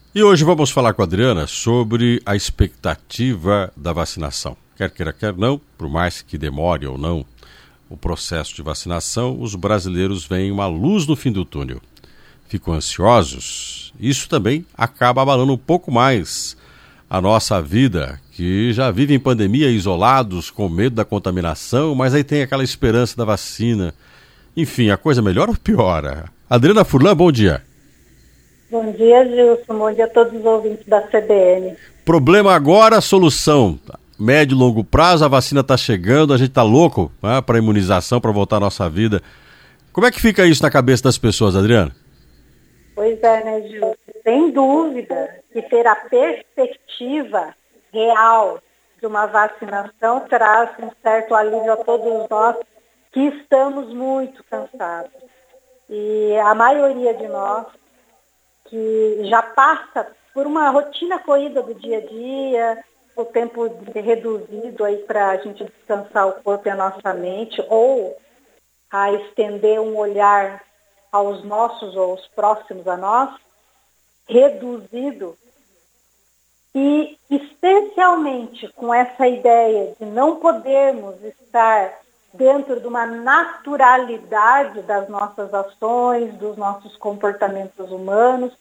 E hoje vamos falar com a Adriana sobre a expectativa da vacinação. Quer queira, quer não, por mais que demore ou não o processo de vacinação, os brasileiros veem uma luz no fim do túnel. Ficam ansiosos. Isso também acaba abalando um pouco mais a nossa vida, que já vive em pandemia, isolados, com medo da contaminação, mas aí tem aquela esperança da vacina. Enfim, a coisa melhora ou piora? Adriana Furlan, bom dia. Bom dia, Gilson. Bom dia a todos os ouvintes da CBN. Problema agora, solução. Médio e longo prazo, a vacina está chegando, a gente está louco, né, para imunização, para voltar à nossa vida. Como é que fica isso na cabeça das pessoas, Adriana? Pois é, né, Gilson? Sem dúvida que ter a perspectiva real de uma vacinação traz um certo alívio a todos nós que estamos muito cansados. E a maioria de nós que já passa por uma rotina corrida do dia a dia, o tempo reduzido aí para a gente descansar o corpo e a nossa mente, ou a estender um olhar aos nossos ou aos próximos a nós, reduzido, e especialmente com essa ideia de não podermos estar dentro de uma naturalidade das nossas ações, dos nossos comportamentos humanos,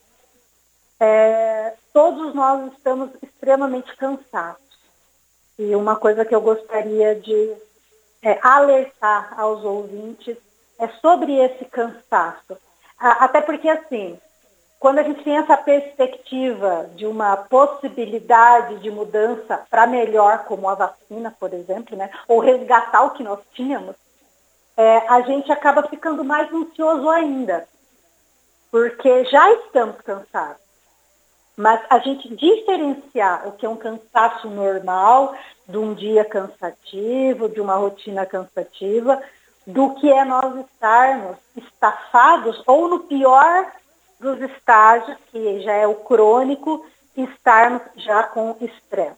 todos nós estamos extremamente cansados. E uma coisa que eu gostaria de alertar aos ouvintes é sobre esse cansaço. Até porque, assim, quando a gente tem essa perspectiva de uma possibilidade de mudança para melhor, como a vacina, por exemplo, né, ou resgatar o que nós tínhamos, a gente acaba ficando mais ansioso ainda, porque já estamos cansados. Mas a gente diferenciar o que é um cansaço normal, de um dia cansativo, de uma rotina cansativa, do que é nós estarmos estafados, ou no pior dos estágios, que já é o crônico, estarmos já com estresse.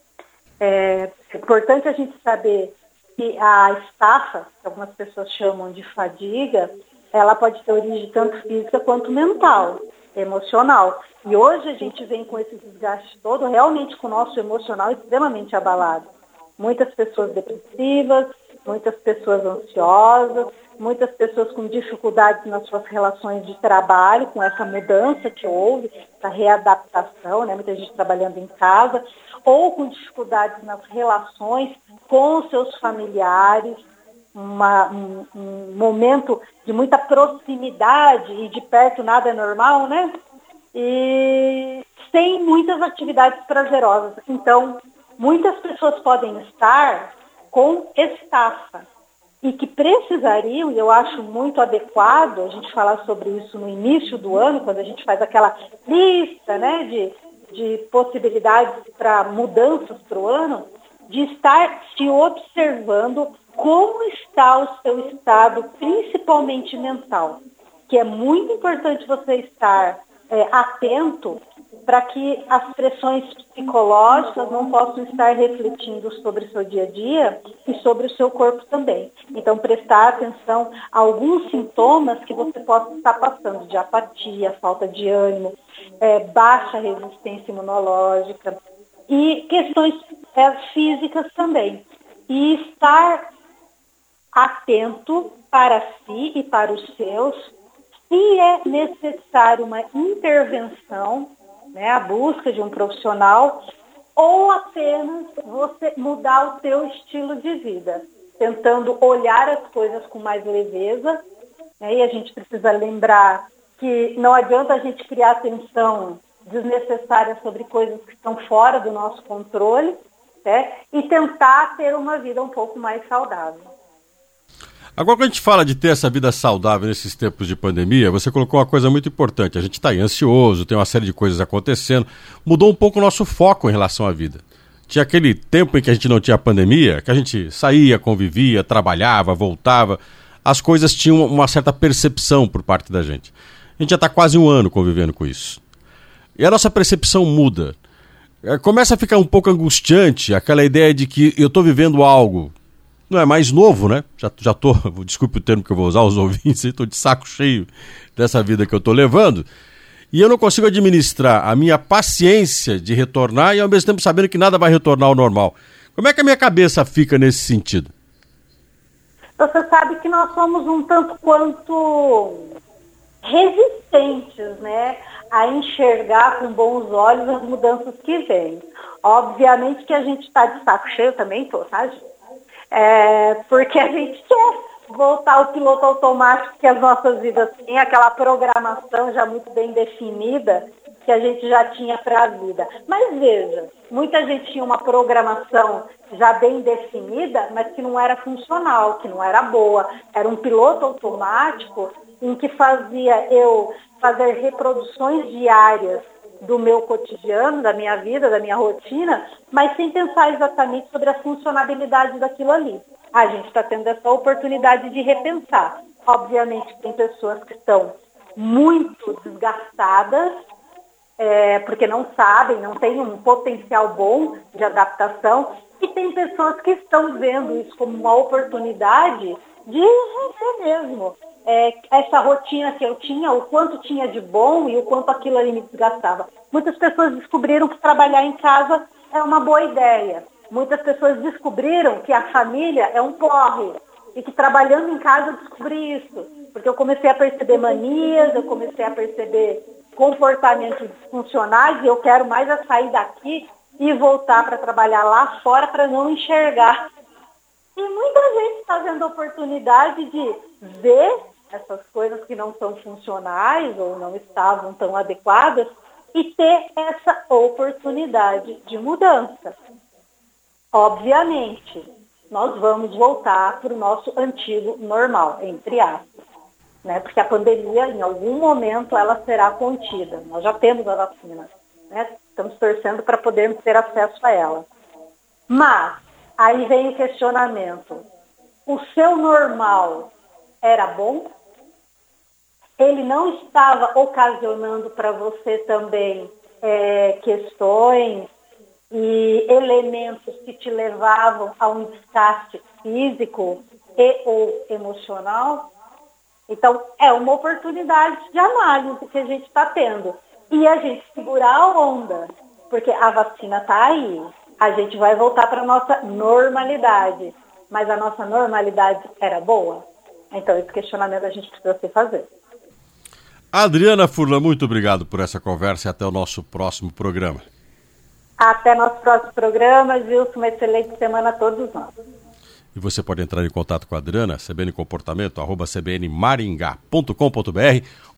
É importante a gente saber que a estafa, que algumas pessoas chamam de fadiga, ela pode ter origem tanto física quanto mental, emocional. E hoje a gente vem com esse desgaste todo, realmente com o nosso emocional extremamente abalado. Muitas pessoas depressivas, muitas pessoas ansiosas, muitas pessoas com dificuldades nas suas relações de trabalho, com essa mudança que houve, essa readaptação, né? Muita gente trabalhando em casa, ou com dificuldades nas relações com os seus familiares, um momento de muita proximidade e de perto nada é normal, né? E sem muitas atividades prazerosas. Então, muitas pessoas podem estar com estafa e que precisariam, e eu acho muito adequado a gente falar sobre isso no início do ano, quando a gente faz aquela lista, né, de possibilidades para mudanças para o ano, de estar se observando como está o seu estado, principalmente mental, que é muito importante você estar atento para que as pressões psicológicas não possam estar refletindo sobre o seu dia a dia e sobre o seu corpo também. Então, prestar atenção a alguns sintomas que você possa estar passando, de apatia, falta de ânimo, baixa resistência imunológica e questões físicas também. E estar atento para si e para os seus, se é necessário uma intervenção, né, a busca de um profissional, ou apenas você mudar o seu estilo de vida, tentando olhar as coisas com mais leveza, né, e a gente precisa lembrar que não adianta a gente criar tensão desnecessária sobre coisas que estão fora do nosso controle, né, e tentar ter uma vida um pouco mais saudável. Agora, quando a gente fala de ter essa vida saudável nesses tempos de pandemia, você colocou uma coisa muito importante. A gente está aí ansioso, tem uma série de coisas acontecendo. Mudou um pouco o nosso foco em relação à vida. Tinha aquele tempo em que a gente não tinha pandemia, que a gente saía, convivia, trabalhava, voltava. As coisas tinham uma certa percepção por parte da gente. A gente já está quase um ano convivendo com isso. E a nossa percepção muda. Começa a ficar um pouco angustiante aquela ideia de que eu estou vivendo algo. Não é mais novo, né? Já tô, desculpe o termo que eu vou usar, os ouvintes, estou de saco cheio dessa vida que eu estou levando. e eu não consigo administrar a minha paciência de retornar e ao mesmo tempo sabendo que nada vai retornar ao normal. Como é que a minha cabeça fica nesse sentido? Você sabe que nós somos um tanto quanto resistentes, né, a enxergar com bons olhos as mudanças que vêm. Obviamente que a gente está de saco cheio, também tô, tá, gente? Porque a gente quer voltar ao piloto automático que as nossas vidas têm, aquela programação já muito bem definida que a gente já tinha para a vida. Mas veja, muita gente tinha uma programação já bem definida, mas que não era funcional, que não era boa. Era um piloto automático em que fazia eu fazer reproduções diárias do meu cotidiano, da minha vida, da minha rotina, mas sem pensar exatamente sobre a funcionabilidade daquilo ali. A gente está tendo essa oportunidade de repensar. Obviamente tem pessoas que estão muito desgastadas, porque não sabem, não têm um potencial bom de adaptação, e tem pessoas que estão vendo isso como uma oportunidade de rever mesmo. Essa rotina que eu tinha, o quanto tinha de bom e o quanto aquilo ali me desgastava. Muitas pessoas descobriram que trabalhar em casa é uma boa ideia. Muitas pessoas descobriram que a família é um porre e que trabalhando em casa eu descobri isso. Porque eu comecei a perceber manias, eu comecei a perceber comportamentos disfuncionais e eu quero mais sair daqui e voltar para trabalhar lá fora para não enxergar. E muita gente está vendo a oportunidade de ver essas coisas que não são funcionais ou não estavam tão adequadas e ter essa oportunidade de mudança. Obviamente, nós vamos voltar para o nosso antigo normal, entre aspas, né? Porque a pandemia, em algum momento, ela será contida. Nós já temos a vacina, né? Estamos torcendo para podermos ter acesso a ela. Mas, aí vem o questionamento. O seu normal era bom? Ele não estava ocasionando para você também questões e elementos que te levavam a um desgaste físico e ou emocional? Então, é uma oportunidade de análise que a gente está tendo. E a gente segurar a onda, porque a vacina está aí. A gente vai voltar para a nossa normalidade. Mas a nossa normalidade era boa? Então, esse questionamento a gente precisa se fazer. Adriana Furlan, muito obrigado por essa conversa e até o nosso próximo programa. Até nosso próximo programa, Gilson. Uma excelente semana a todos nós. E você pode entrar em contato com a Adriana, cbncomportamento@cbnmaringá.com.br